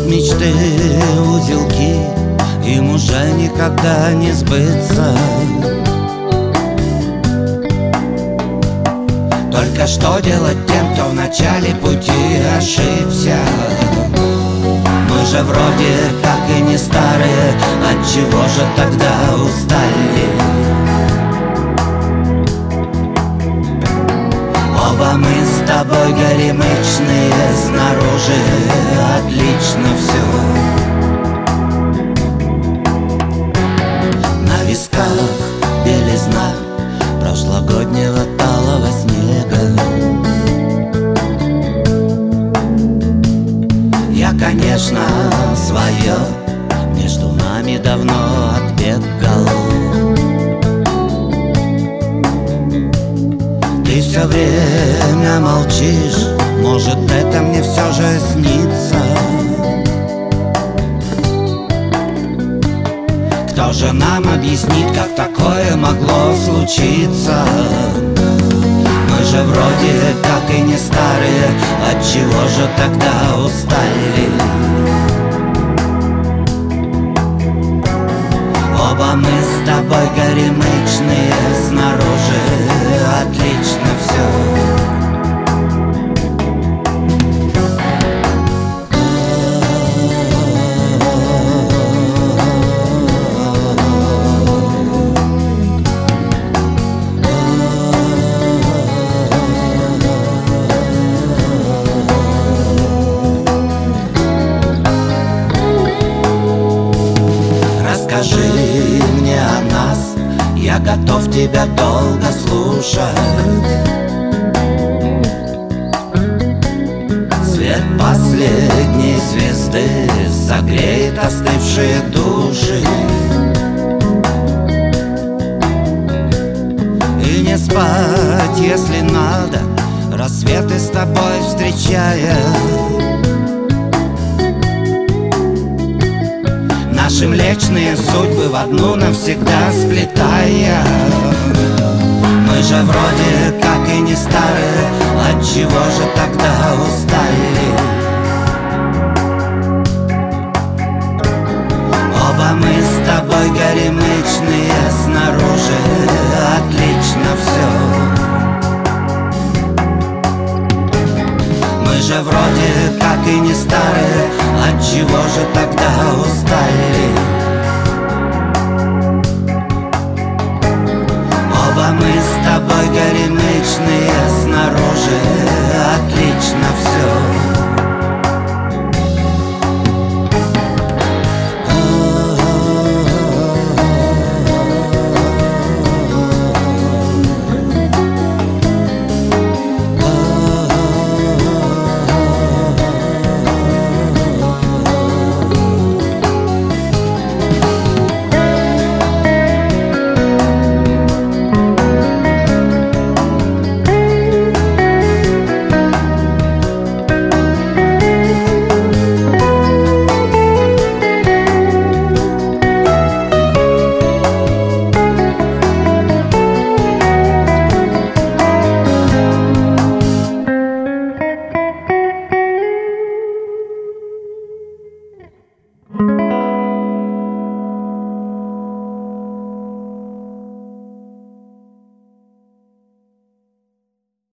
мечты узелки, им уже никогда не сбыться. Только что делать тем, кто в начале пути ошибся? Мы же вроде как и не старые, отчего же тогда устали? Оба мы с тобой горемычные, снаружи отлично все. На висках белизна прошлогоднего талого снега. Я, конечно, свое между нами давно отбегал. Ты все время молчишь, может, это мне все же снится. Кто же нам объяснит, как такое могло случиться? Мы же вроде как и не старые, отчего же тогда устали? Оба мы с тобой горемычные, снаружи отлично все. Расскажи мне о нас, я готов тебя долго слушать. Свет последней звезды согреет остывшие души. И не спать, если надо, рассветы с тобой встречая. Наши млечные судьбы в одну навсегда сплетая. Мы же вроде как и не старые, отчего же тогда устали?